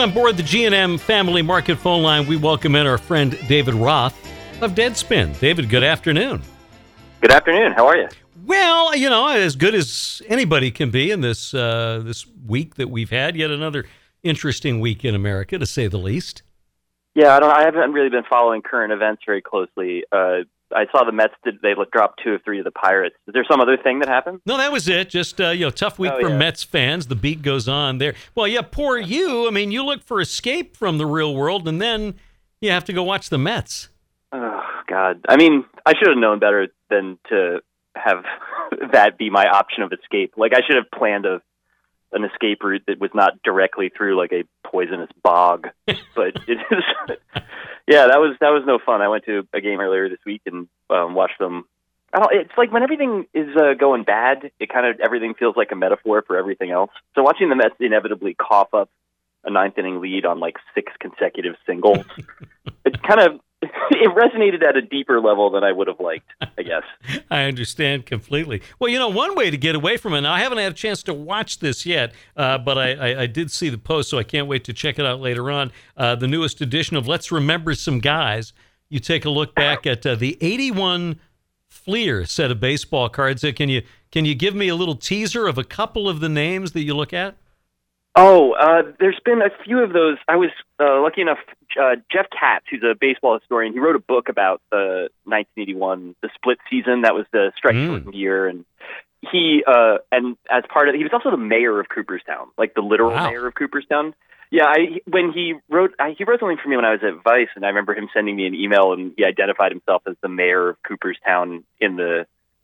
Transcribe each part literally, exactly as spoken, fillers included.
on board the G and M Family Market phone line, we welcome in our friend David Roth of Deadspin. David, good afternoon. Good afternoon. How are you? Well, you know, as good as anybody can be in this uh, this week that we've had. Yet another interesting week in America, to say the least. Yeah, I don't. I haven't really been following current events very closely. Uh, I saw the Mets did they dropped two or three of the Pirates. Is there some other thing that happened? No, that was it. Just uh, you know, tough week oh, for yeah. Mets fans. The beat goes on there. Well, yeah, poor you. I mean, you look for escape from the real world, and then you have to go watch the Mets. Oh God! I mean, I should have known better than to have that be my option of escape. Like, I should have planned a an escape route that was not directly through like a poisonous bog. But it is, yeah, that was that was no fun. I went to a game earlier this week and um, watched them. I don't. It's like when everything is uh, going bad, it kind of everything feels like a metaphor for everything else. So watching the Mets inevitably cough up a ninth inning lead on like six consecutive singles, it kind of it resonated at a deeper level than I would have liked, I guess. I understand completely. Well, you know, one way to get away from it, now I haven't had a chance to watch this yet, uh, but I, I, I did see the post, so I can't wait to check it out later on. Uh, the newest edition of Let's Remember Some Guys. You take a look back at uh, the eighty-one Fleer set of baseball cards. Uh, can you can you give me a little teaser of a couple of the names that you look at? Oh, uh, there's been a few of those. I was uh, lucky enough, uh, Jeff Katz, who's a baseball historian, he wrote a book about the nineteen eighty-one, the split season. That was the strike-shortened mm. year. And he, uh, and as part of it, he was also the mayor of Cooperstown, like the literal wow. mayor of Cooperstown. Yeah, I, when he wrote, I, he wrote something for me when I was at Vice, and I remember him sending me an email, and he identified himself as the mayor of Cooperstown in the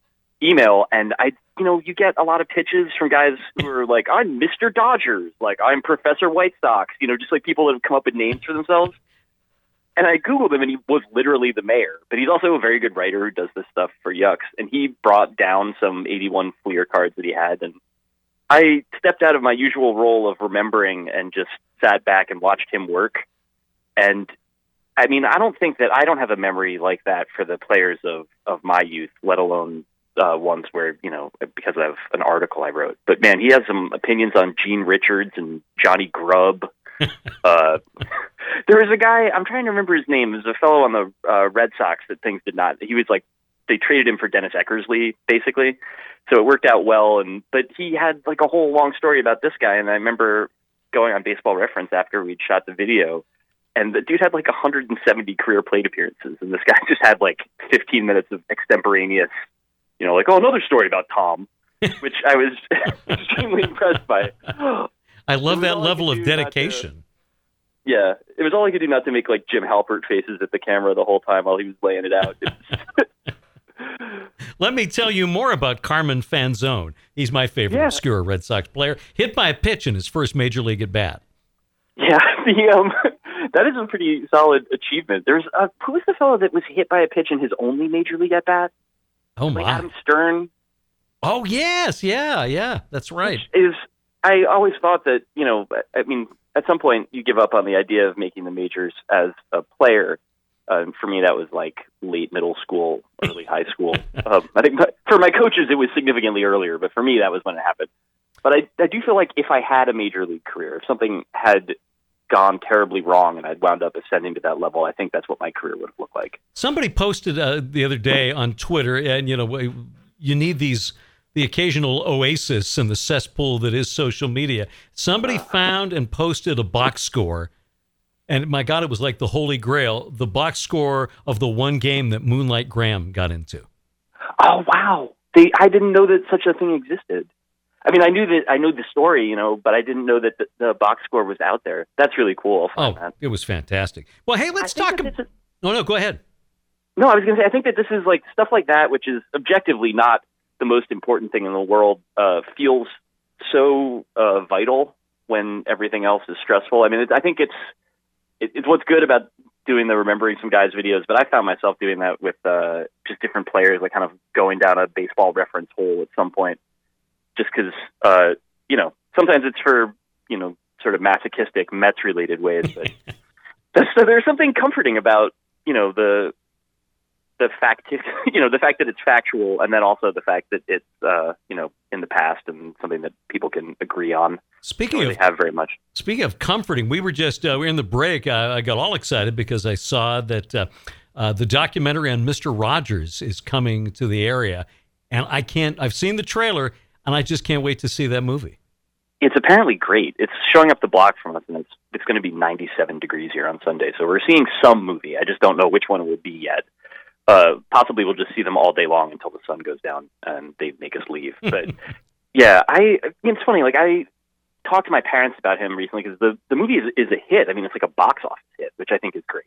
email. And I, you know, you get a lot of pitches from guys who are like, I'm Mister Dodgers, like I'm Professor White Sox, you know, just like people that have come up with names for themselves. And I Googled him, and he was literally the mayor, but he's also a very good writer who does this stuff for Yucks. And he brought down some eighty-one Fleer cards that he had. And I stepped out of my usual role of remembering and just sat back and watched him work. And I mean, I don't think that I don't have a memory like that for the players of, of my youth, let alone Uh, ones where, you know, because of an article I wrote. But, man, he has some opinions on Gene Richards and Johnny Grubb. uh, there was a guy, I'm trying to remember his name, there's a fellow on the uh, Red Sox that things did not, he was like, they traded him for Dennis Eckersley, basically. So it worked out well. And But he had like a whole long story about this guy. And I remember going on Baseball Reference after we'd shot the video, and the dude had like one hundred seventy career plate appearances. And this guy just had like fifteen minutes of extemporaneous, you know, like, oh, another story about Tom, which I was extremely impressed by. I love that level of dedication. To, yeah, it was all I could do not to make, like, Jim Halpert faces at the camera the whole time while he was laying it out. Let me tell you more about Carmen Fanzone. He's my favorite yeah. obscure Red Sox player. Hit by a pitch in his first major league at bat. Yeah, the, um, that is a pretty solid achievement. There's uh, who was the fellow that was hit by a pitch in his only major league at bat? Oh, my. Like Adam Stern. Oh, yes. Yeah, yeah. That's right. Which is, I always thought that, you know, I mean, at some point you give up on the idea of making the majors as a player. Uh, for me, that was like late middle school, early high school. Um, I think for my coaches, it was significantly earlier, but for me, that was when it happened. But I, I do feel like if I had a major league career, if something had gone terribly wrong and I'd wound up ascending to that level, I think that's what my career would have looked like. Somebody posted uh, the other day on Twitter, and you know, you need these the occasional oasis in the cesspool that is social media. Somebody found and posted a box score, and my God, it was like the Holy Grail, the box score of the one game that Moonlight Graham got into. Oh wow! They, I didn't know that such a thing existed. I mean, I knew that I knew the story, you know, but I didn't know that the, the box score was out there. That's really cool. Oh, that. It was fantastic. Well, hey, let's talk. About... A... No, no, go ahead. No, I was going to say, I think that this is like stuff like that, which is objectively not the most important thing in the world, uh, feels so uh, vital when everything else is stressful. I mean, it, I think it's it, it's what's good about doing the Remembering Some Guys videos, but I found myself doing that with uh, just different players, like kind of going down a Baseball Reference hole at some point. Just because, uh, you know, sometimes it's for, you know, sort of masochistic Mets-related ways. But so there's something comforting about, you know, the the fact, you know, the fact that it's factual, and then also the fact that it's, uh, you know, in the past and something that people can agree on. Speaking really of have very much. Speaking of comforting, we were just uh, we were in the break. I, I got all excited because I saw that uh, uh, the documentary on Mister Rogers is coming to the area, and I can't. I've seen the trailer, and I just can't wait to see that movie. It's apparently great. It's showing up the block from us, and it's it's going to be ninety-seven degrees here on Sunday. So we're seeing some movie. I just don't know which one it will be yet. Uh, possibly we'll just see them all day long until the sun goes down and they make us leave. But yeah, I. It's funny. Like I. talked to my parents about him recently because the, the movie is, is a hit. I mean, it's like a box office hit, which I think is great.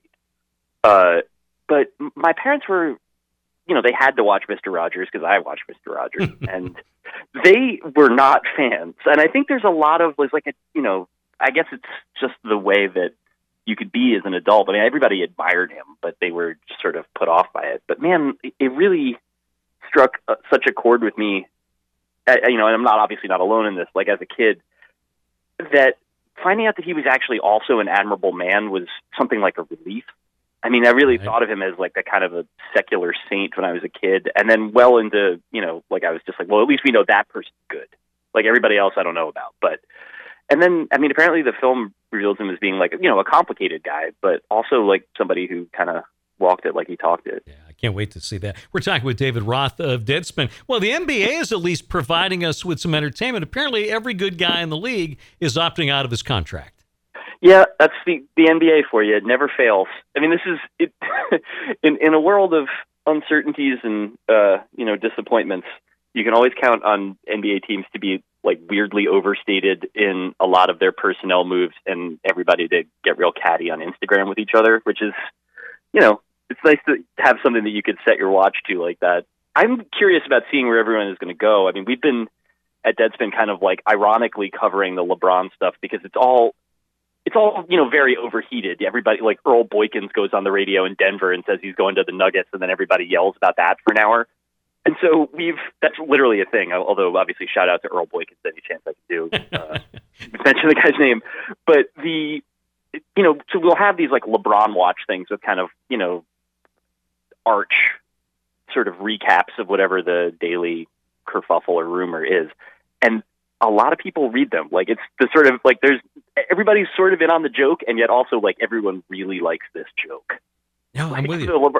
Uh, but my parents were, you know, they had to watch Mister Rogers because I watched Mister Rogers, and they were not fans. And I think there's a lot of, there's like a, you know, I guess it's just the way that you could be as an adult. I mean, everybody admired him, but they were just sort of put off by it. But man, it really struck uh, such a chord with me. Uh, you know, and I'm not obviously not alone in this. Like as a kid, that finding out that he was actually also an admirable man was something like a relief. I mean, I really right. thought of him as like a kind of a secular saint when I was a kid. And then well into, you know, like I was just like, well, at least we know that person's good. Like everybody else I don't know about. But, and then, I mean, apparently the film reveals him as being like, you know, a complicated guy, but also like somebody who kind of walked it like he talked it. Yeah, I can't wait to see that. We're talking with David Roth of Deadspin. Well, the N B A is at least providing us with some entertainment. Apparently, every good guy in the league is opting out of his contract. Yeah, that's the, the N B A for you. It never fails. I mean, this is it, in in a world of uncertainties and uh, you know disappointments. You can always count on N B A teams to be like weirdly overstated in a lot of their personnel moves, and everybody to get real catty on Instagram with each other, which is, you know. It's nice to have something that you could set your watch to like that. I'm curious about seeing where everyone is going to go. I mean, we've been at Deadspin kind of like ironically covering the LeBron stuff because it's all, it's all, you know, very overheated. Everybody, like Earl Boykins goes on the radio in Denver and says he's going to the Nuggets, and then everybody yells about that for an hour. And so we've, that's literally a thing. Although obviously shout out to Earl Boykins any chance I can do. Uh, mention the guy's name. But the, you know, so we'll have these like LeBron watch things with kind of, you know, arch sort of recaps of whatever the daily kerfuffle or rumor is. And a lot of people read them. Like it's the sort of like there's everybody's sort of in on the joke, and yet also like everyone really likes this joke. No, like, I'm with you. LeBron-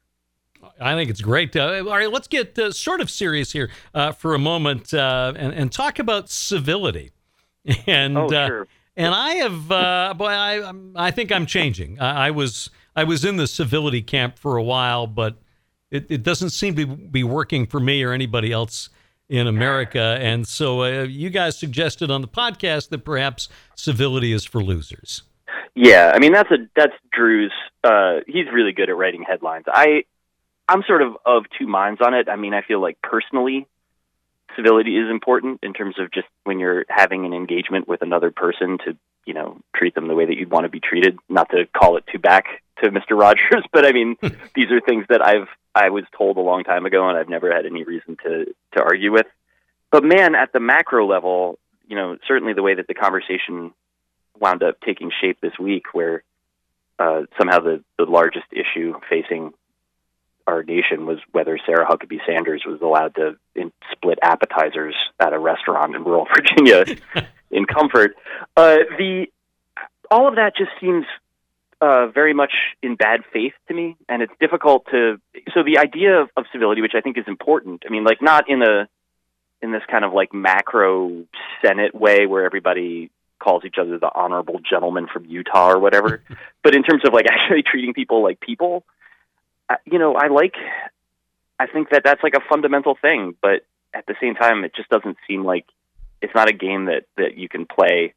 I think it's great. Uh, all right, let's get uh, sort of serious here uh, for a moment uh, and, and talk about civility. And oh, uh, sure. And I have, uh, boy, I I think I'm changing. I, I was I was in the civility camp for a while, but it, it doesn't seem to be working for me or anybody else in America. And so uh, you guys suggested on the podcast that perhaps civility is for losers. Yeah, I mean that's a that's Drew's. Uh, he's really good at writing headlines. I I'm sort of of two minds on it. I mean, I feel like personally, civility is important in terms of just when you're having an engagement with another person to, you know, treat them the way that you'd want to be treated. Not to call it too back to Mister Rogers, but I mean, these are things that I've I was told a long time ago, and I've never had any reason to to argue with. But man, at the macro level, you know, certainly the way that the conversation wound up taking shape this week, where uh, somehow the the largest issue facing our nation was whether Sarah Huckabee Sanders was allowed to in, split appetizers at a restaurant in rural Virginia in comfort. Uh, the all of that just seems uh, very much in bad faith to me, and it's difficult to. So the idea of, of civility, which I think is important, I mean, like not in a in this kind of like macro Senate way where everybody calls each other the honorable gentleman from Utah or whatever, but in terms of like actually treating people like people. You know, I like, I think that that's like a fundamental thing, but at the same time, it just doesn't seem like it's not a game that, that you can play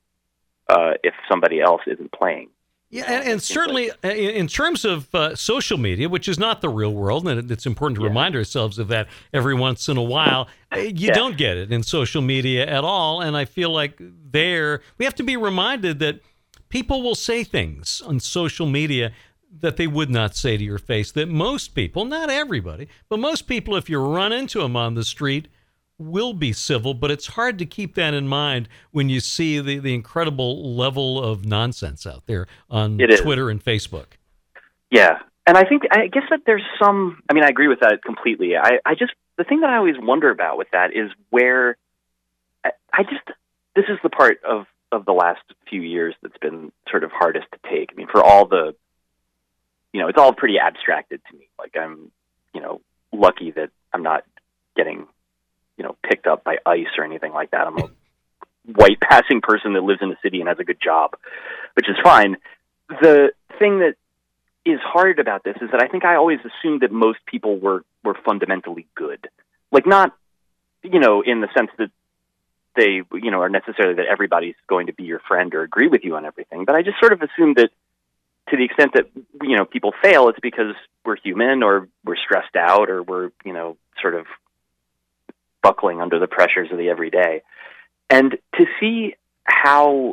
uh, if somebody else isn't playing. Yeah, and, and certainly like, in terms of uh, social media, which is not the real world, and it's important to yeah. remind ourselves of that every once in a while, you yeah. don't get it in social media at all. And I feel like there, we have to be reminded that people will say things on social media that they would not say to your face, that most people, not everybody, but most people, if you run into them on the street, will be civil. But it's hard to keep that in mind when you see the, the incredible level of nonsense out there on it Twitter is. and Facebook. Yeah. and I think, I guess that there's some, I mean, I agree with that completely. I, I just, the thing that I always wonder about with that is where, I, I just, this is the part of, of the last few years that's been sort of hardest to take. I mean, for all the, you know, it's all pretty abstracted to me. Like I'm, you know, lucky that I'm not getting, you know, picked up by ICE or anything like that. I'm a white passing person that lives in the city and has a good job, which is fine. The thing that is hard about this is that I think I always assumed that most people were, were fundamentally good. Like not, you know, in the sense that they, you know, are necessarily that everybody's going to be your friend or agree with you on everything. But I just sort of assumed that to the extent that, you know, people fail, it's because we're human or we're stressed out or we're, you know, sort of buckling under the pressures of the everyday. And to see how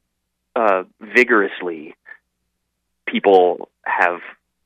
uh, vigorously people have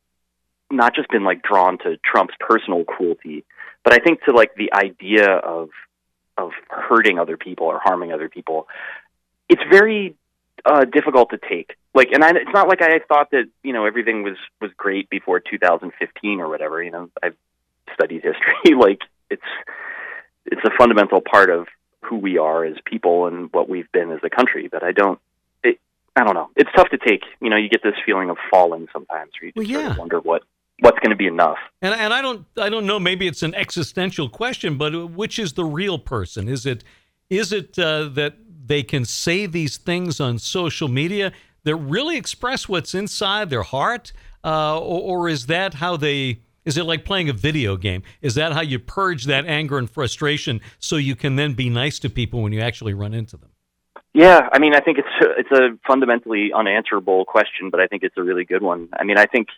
not just been like drawn to Trump's personal cruelty, but I think to like the idea of of hurting other people or harming other people, it's very uh, difficult to take. Like, and I, it's not like I thought that, you know, everything was, was great before two thousand fifteen or whatever. You know, I've studied history. Like it's, it's a fundamental part of who we are as people and what we've been as a country. But I don't, it, I don't know. It's tough to take. You know, you get this feeling of falling sometimes where you just well, yeah. sort of wonder what, what's going to be enough. And and I don't I don't know. Maybe it's an existential question, but which is the real person? Is it is it uh, that they can say these things on social media that really express what's inside their heart, uh, or, or is that how they? Is it like playing a video game? Is that how you purge that anger and frustration so you can then be nice to people when you actually run into them? Yeah, I mean, I think it's a, it's a fundamentally unanswerable question, but I think it's a really good one. I mean, I think.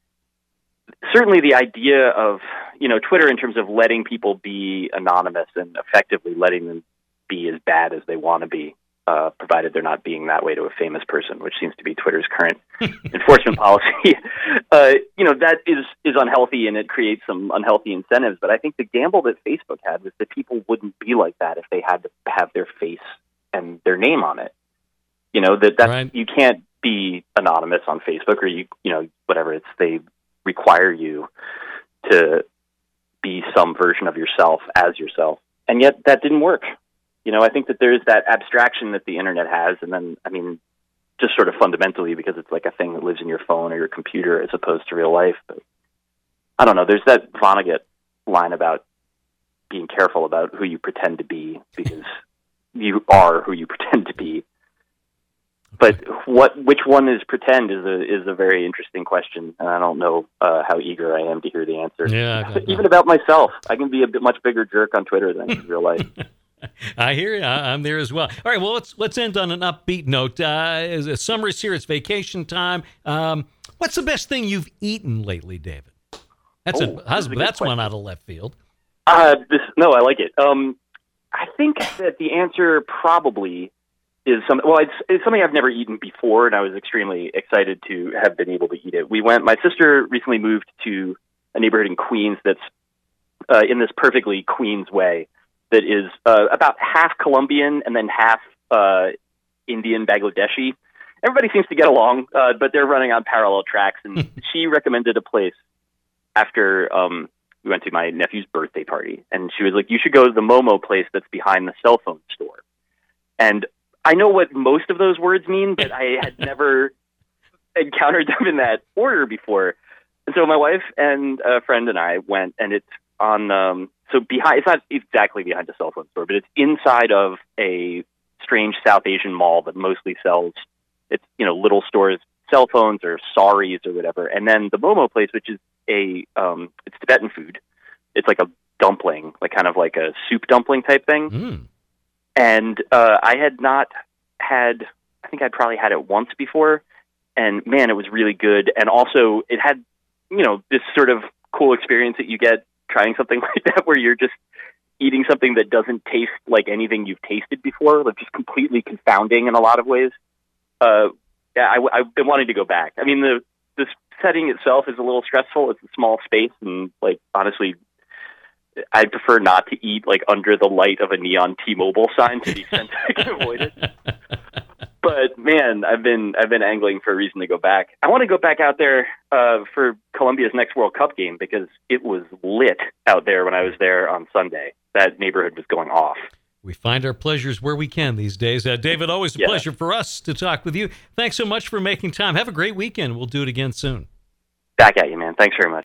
Certainly the idea of, you know, Twitter in terms of letting people be anonymous and effectively letting them be as bad as they want to be, uh, provided they're not being that way to a famous person, which seems to be Twitter's current enforcement policy. Uh, you know, that is, is unhealthy and it creates some unhealthy incentives. But I think the gamble that Facebook had was that people wouldn't be like that if they had to have their face and their name on it. You know, that that's, right. You can't be anonymous on Facebook or you, you know, whatever it's, they require you to be some version of yourself as yourself. And yet that didn't work. You know, I think that there's that abstraction that the internet has. And then, I mean, just sort of fundamentally because it's like a thing that lives in your phone or your computer as opposed to real life. But I don't know. There's that Vonnegut line about being careful about who you pretend to be because you are who you pretend to be. But what, which one is pretend is a is a very interesting question, and I don't know uh, how eager I am to hear the answer. Yeah, even about myself, I can be a bit much bigger jerk on Twitter than in real life. I hear you. I'm there as well. All right, well let's let's end on an upbeat note. Uh, summer's here; it's vacation time. Um, what's the best thing you've eaten lately, David? That's oh, a, how's, a that's one out of left field. Uh, this, no, I like it. Um, I think that the answer probably. Is some well, it's, it's something I've never eaten before, and I was extremely excited to have been able to eat it. We went. My sister recently moved to a neighborhood in Queens that's uh, in this perfectly Queens way that is uh, about half Colombian and then half uh, Indian Bangladeshi. Everybody seems to get along, uh, but they're running on parallel tracks. And she recommended a place after um, we went to my nephew's birthday party, and she was like, "You should go to the Momo place that's behind the cell phone store." And I know what most of those words mean, but I had never encountered them in that order before. And so my wife and a friend and I went, and it's on, um, so behind, it's not exactly behind a cell phone store, but it's inside of a strange South Asian mall that mostly sells, it's, you know, little stores, cell phones or saris or whatever. And then the Momo place, which is a, um, it's Tibetan food. It's like a dumpling, like kind of like a soup dumpling type thing. Mm. And uh, I had not had, I think I'd probably had it once before, and man, it was really good. And also it had, you know, this sort of cool experience that you get trying something like that, where you're just eating something that doesn't taste like anything you've tasted before, like just completely confounding in a lot of ways. Uh, yeah, I, I've been wanting to go back. I mean, the this setting itself is a little stressful. It's a small space, and like honestly, I'd prefer not to eat like under the light of a neon T-Mobile sign to the extent I can avoid it. But man, I've been I've been angling for a reason to go back. I want to go back out there uh, for Colombia's next World Cup game because it was lit out there when I was there on Sunday. That neighborhood was going off. We find our pleasures where we can these days. Uh, David, always a yeah. pleasure for us to talk with you. Thanks so much for making time. Have a great weekend. We'll do it again soon. Back at you, man. Thanks very much.